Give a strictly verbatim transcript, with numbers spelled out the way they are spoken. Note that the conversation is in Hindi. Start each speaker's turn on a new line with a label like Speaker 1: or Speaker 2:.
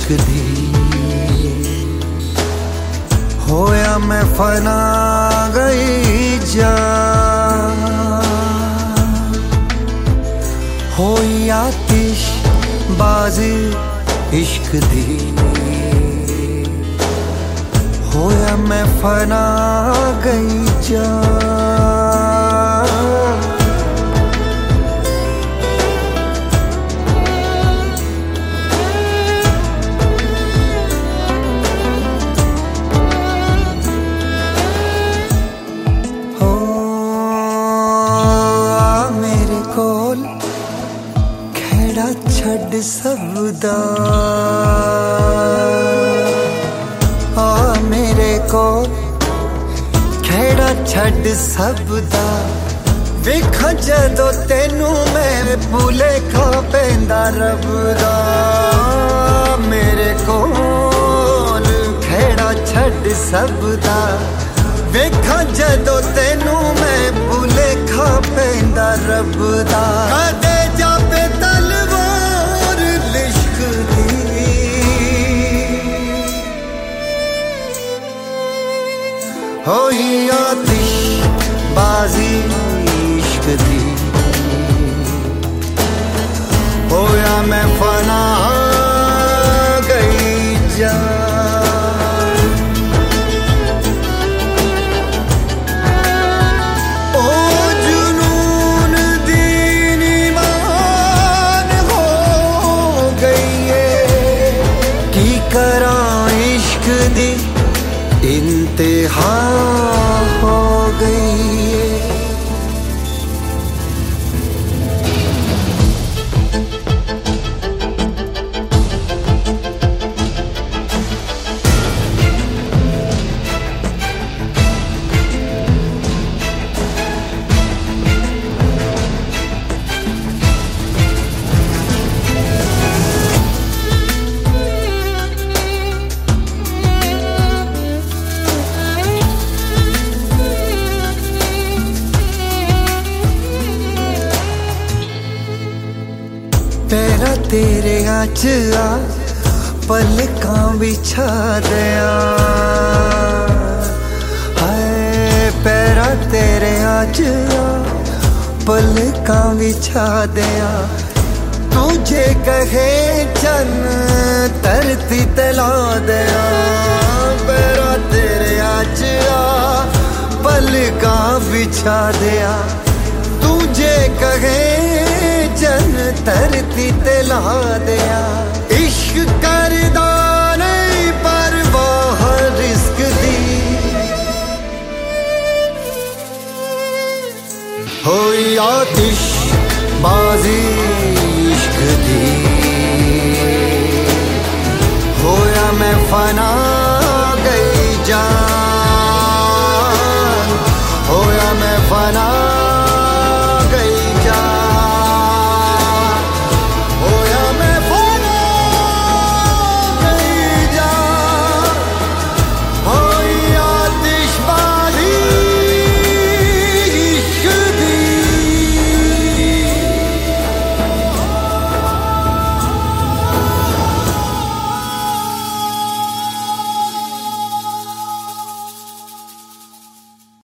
Speaker 1: दी होया मैं फना गई जान होई आतिश बाजी इश्क दी होया मैं फना गई जान छड़ सबदा आ मेरे को खेड़ा छड़ सबदा वेखा जदों तेनू मैं भूले खा पैंदा रबदा मेरे को खेड़ा छड़ सबदा वेखा जदों तेनू मैं भूले खा पैंदा रबदा कदे जापे होई आतिश बाजी इश्क दी होया मैं फना गई जान ओ जुनून दीन ईमान हो गई है की करा इश्क दी इंतहा हो गई है पैरा तेरे आच आ पलकां बिछा दिया हाय पैरा तेरे आच आ पलकां बिछा दिया तुझे कहे चन धरती तला दिया पैरा तेरे आच आ पलकां बिछा दिया तुझे कहे जन धरती तला दिया इश्क करदा नहीं परवाह रिस्क दी होई आतिश बाजी इश्क दी होया मैं फना